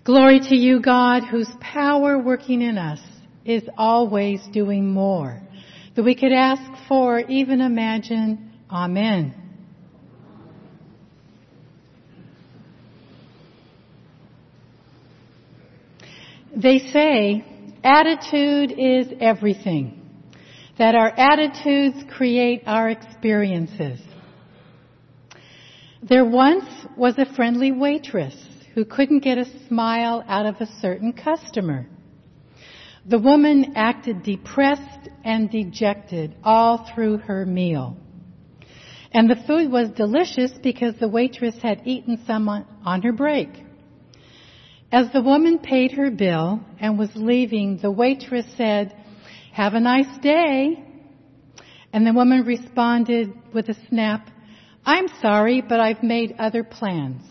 Glory to you, God, whose power working in us is always doing more than we could ask for, even imagine. Amen. They say attitude is everything, that our attitudes create our experiences. There once was a friendly waitress who couldn't get a smile out of a certain customer. The woman acted depressed and dejected all through her meal. And the food was delicious because the waitress had eaten some on her break. As the woman paid her bill and was leaving, the waitress said, "Have a nice day." And the woman responded with a snap, "I'm sorry, but I've made other plans."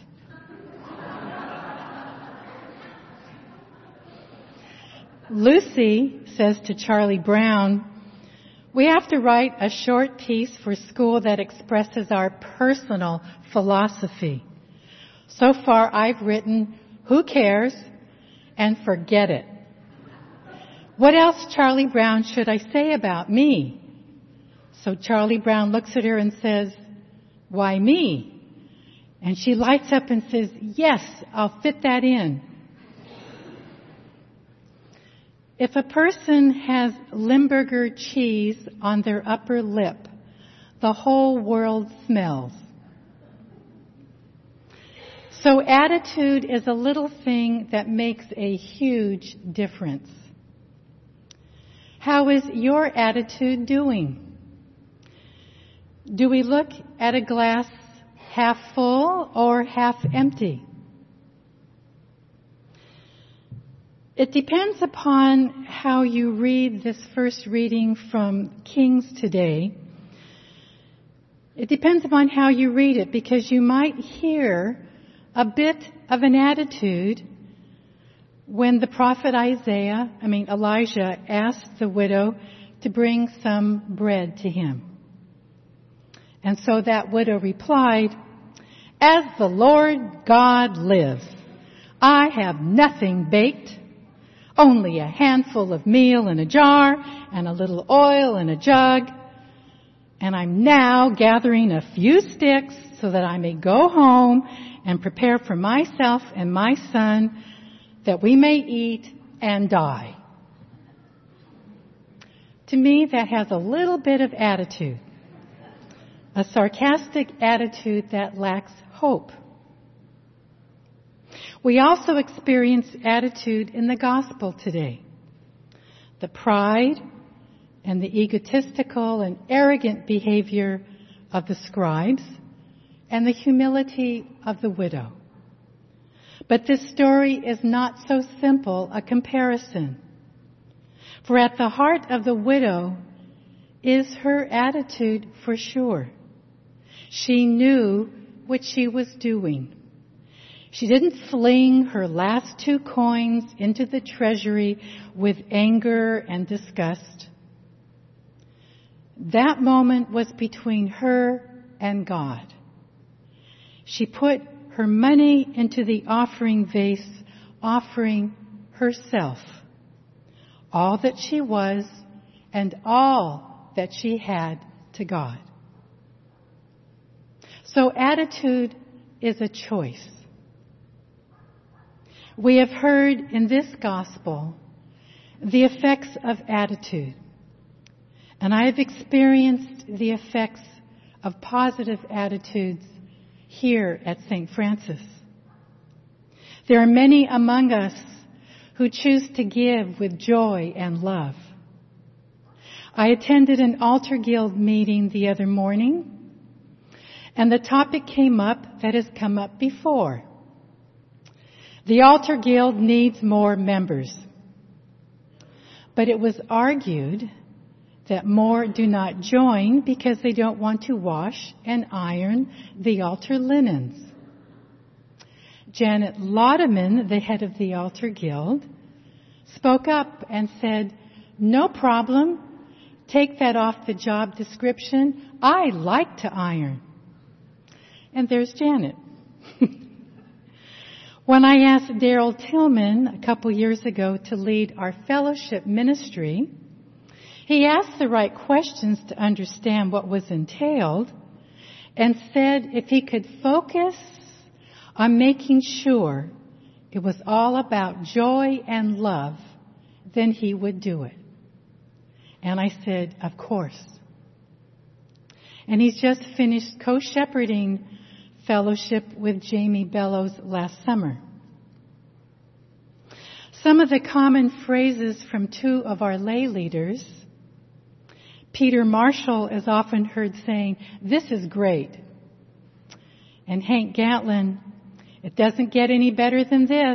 Lucy says to Charlie Brown, "We have to write a short piece for school that expresses our personal philosophy. So far I've written, 'Who cares?' and 'Forget it.' What else, Charlie Brown, should I say about me?" So Charlie Brown looks at her and says, "Why me?" And she lights up and says, "Yes, I'll fit that in." If a person has Limburger cheese on their upper lip, the whole world smells. So attitude is a little thing that makes a huge difference. How is your attitude doing? Do we look at a glass half full or half empty? It depends upon how you read this first reading from Kings today. It depends upon how you read it, because you might hear a bit of an attitude when the prophet Elijah asked the widow to bring some bread to him. And so that widow replied, "As the Lord God lives, I have nothing baked, only a handful of meal in a jar and a little oil in a jug. And I'm now gathering a few sticks so that I may go home and prepare for myself and my son that we may eat and die." To me, that has a little bit of attitude, a sarcastic attitude that lacks hope. We also experience attitude in the gospel today. The pride and the egotistical and arrogant behavior of the scribes and the humility of the widow. But this story is not so simple a comparison. For at the heart of the widow is her attitude for sure. She knew what she was doing. She didn't fling her last 2 coins into the treasury with anger and disgust. That moment was between her and God. She put her money into the offering vase, offering herself, all that she was and all that she had to God. So attitude is a choice. We have heard in this gospel the effects of attitude, and I have experienced the effects of positive attitudes here at St. Francis. There are many among us who choose to give with joy and love. I attended an Altar Guild meeting the other morning, and the topic came up that has come up before. The Altar Guild needs more members. But it was argued that more do not join because they don't want to wash and iron the altar linens. Janet Laudeman, the head of the Altar Guild, spoke up and said, "No problem. Take that off the job description. I like to iron." And there's Janet. When I asked Daryl Tillman a couple years ago to lead our fellowship ministry, he asked the right questions to understand what was entailed and said if he could focus on making sure it was all about joy and love, then he would do it. And I said, of course. And he's just finished co-shepherding fellowship with Jamie Bellows last summer. Some of the common phrases from two of our lay leaders, Peter Marshall is often heard saying, "This is great." And Hank Gatlin, "It doesn't get any better than this."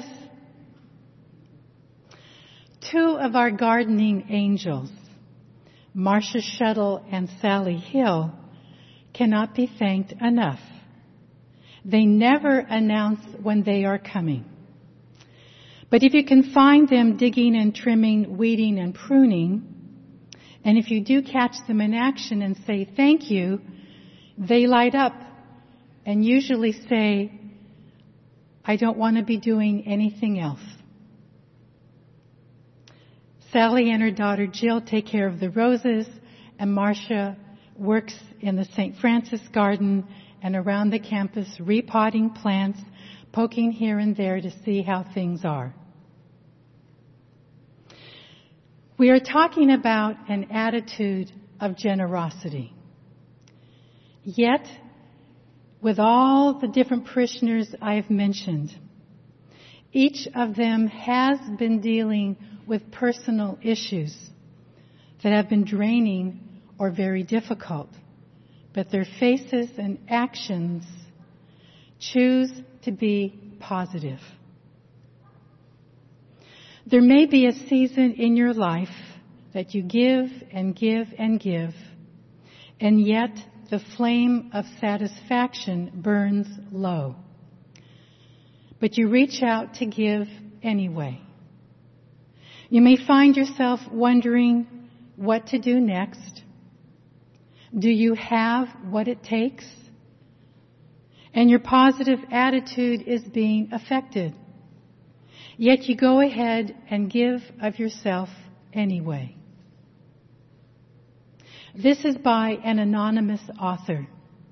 Two of our gardening angels, Marcia Shuttle and Sally Hill, cannot be thanked enough. They never announce when they are coming. But if you can find them digging and trimming, weeding and pruning, and if you do catch them in action and say thank you, they light up and usually say, "I don't want to be doing anything else." Sally and her daughter Jill take care of the roses, and Marcia works in the St. Francis Garden and around the campus, repotting plants, poking here and there to see how things are. We are talking about an attitude of generosity. Yet, with all the different parishioners I have mentioned, each of them has been dealing with personal issues that have been draining or very difficult. But their faces and actions choose to be positive. There may be a season in your life that you give and give and give, and yet the flame of satisfaction burns low. But you reach out to give anyway. You may find yourself wondering what to do next. Do you have what it takes? And your positive attitude is being affected. Yet you go ahead and give of yourself anyway. This is by an anonymous author.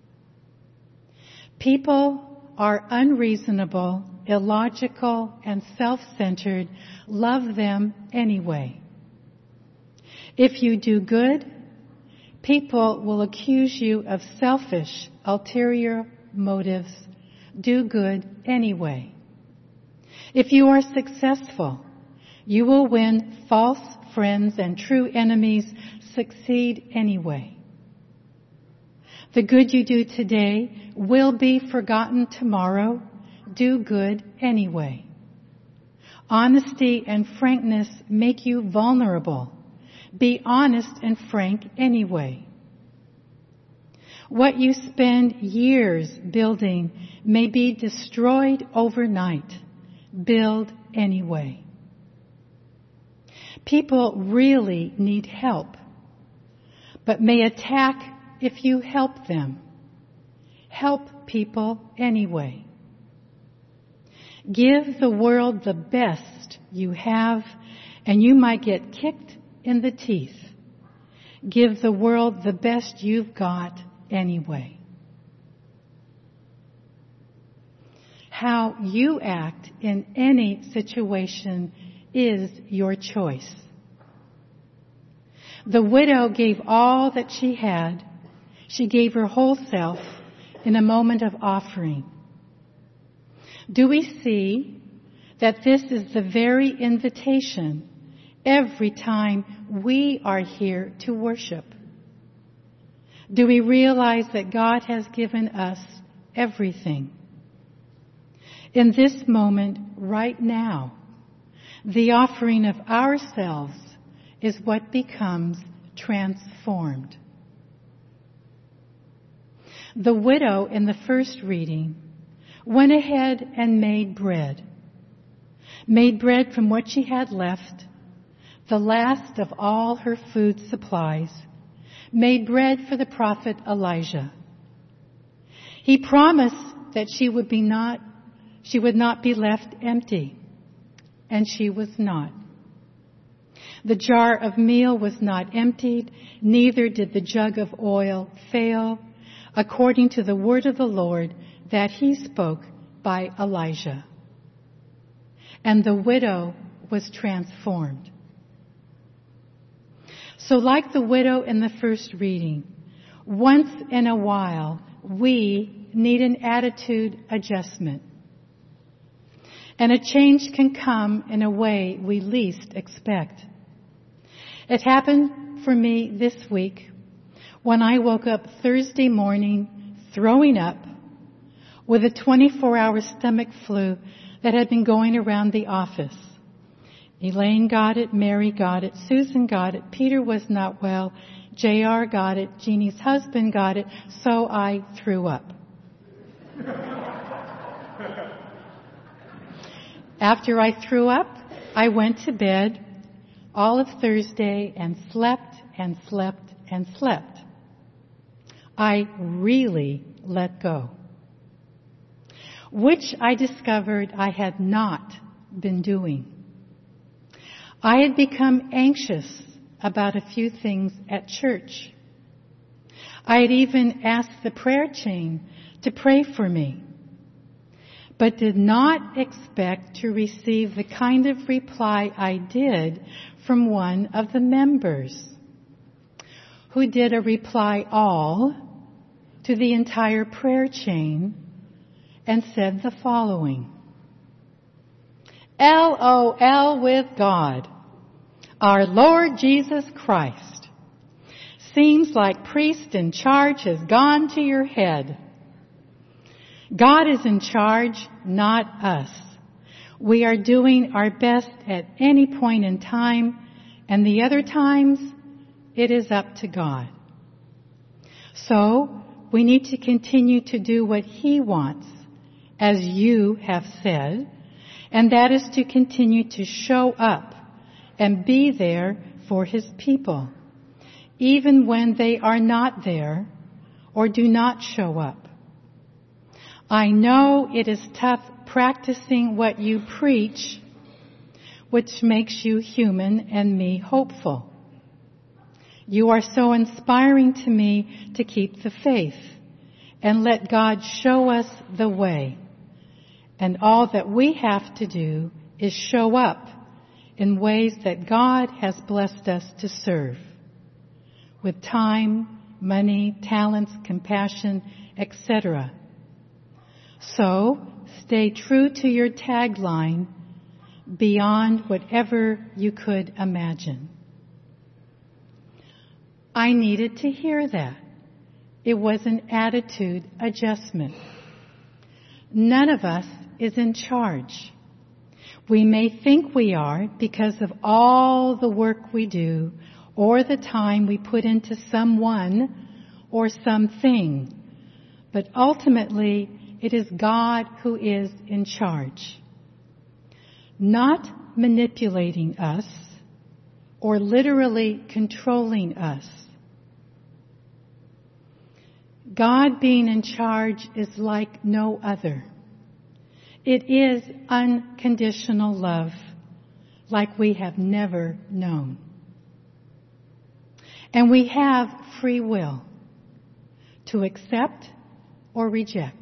People are unreasonable, illogical, and self-centered. Love them anyway. If you do good, people will accuse you of selfish, ulterior motives. Do good anyway. If you are successful, you will win false friends, and true enemies succeed anyway. The good you do today will be forgotten tomorrow. Do good anyway. Honesty and frankness make you vulnerable. Be honest and frank anyway. What you spend years building may be destroyed overnight. Build anyway. People really need help, but may attack if you help them. Help people anyway. Give the world the best you have, and you might get kicked in the teeth. Give the world the best you've got anyway. How you act in any situation is your choice. The widow gave all that she had. She gave her whole self in a moment of offering. Do we see that this is the very invitation every time we are here to worship? Do we realize that God has given us everything? In this moment, right now, the offering of ourselves is what becomes transformed. The widow in the first reading went ahead and made bread from what she had left, the last of all her food supplies, made bread for the prophet Elijah. He promised that she would be not she would not be left empty. And she was not. The jar of meal was not emptied, neither did the jug of oil fail, according to the word of the Lord that he spoke by Elijah. And the widow was transformed. So like the widow in the first reading, once in a while we need an attitude adjustment. And a change can come in a way we least expect. It happened for me this week when I woke up Thursday morning throwing up with a 24-hour stomach flu that had been going around the office. Elaine got it, Mary got it, Susan got it, Peter was not well, JR got it, Jeannie's husband got it, so I threw up. After I threw up, I went to bed all of Thursday and slept and slept and slept. I really let go, which I discovered I had not been doing. I had become anxious about a few things at church. I had even asked the prayer chain to pray for me, but did not expect to receive the kind of reply I did from one of the members, who did a reply all to the entire prayer chain and said the following: LOL with God, our Lord Jesus Christ. Seems like priest in charge has gone to your head. God is in charge, not us. We are doing our best at any point in time, and the other times it is up to God. So we need to continue to do what He wants, as you have said, and that is to continue to show up and be there for His people, even when they are not there or do not show up. I know it is tough practicing what you preach, which makes you human and me hopeful. You are so inspiring to me to keep the faith and let God show us the way. And all that we have to do is show up in ways that God has blessed us to serve, with time, money, talents, compassion, etc. So, stay true to your tagline, beyond whatever you could imagine. I needed to hear that. It was an attitude adjustment. None of us is in charge. We may think we are because of all the work we do or the time we put into someone or something. But ultimately, it is God who is in charge, not manipulating us or literally controlling us. God being in charge is like no other. It is unconditional love, like we have never known. And we have free will to accept or reject.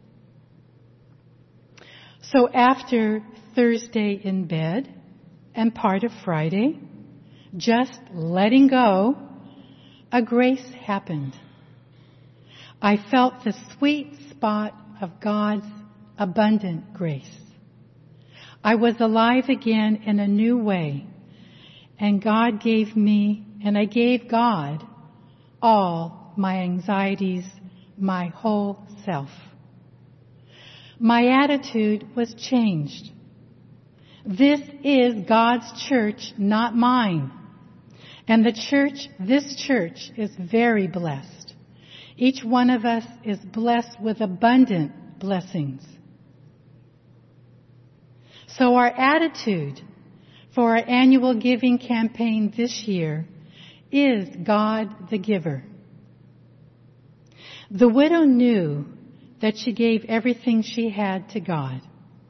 So after Thursday in bed and part of Friday, just letting go, a grace happened. I felt the sweet spot of God's abundant grace. I was alive again in a new way, and God gave me, and I gave God all my anxieties, my whole self. My attitude was changed. This is God's church, not mine. And this church is very blessed. Each one of us is blessed with abundant blessings. So our attitude for our annual giving campaign this year is God the giver. The widow knew that she gave everything she had to God.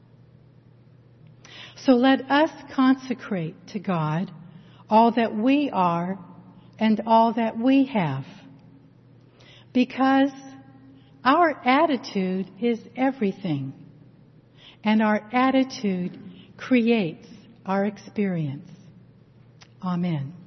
So let us consecrate to God all that we are and all that we have. Because our attitude is everything. And our attitude creates our experience. Amen.